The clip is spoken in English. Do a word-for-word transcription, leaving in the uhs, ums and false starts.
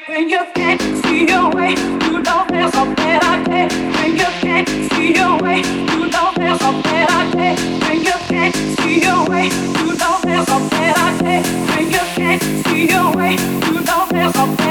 When you can't see your way, you know there's a better day. When you can't see your way, you know there's a better day. When you can't see your way, you know there's a better day. When you can't see your way, you know there's a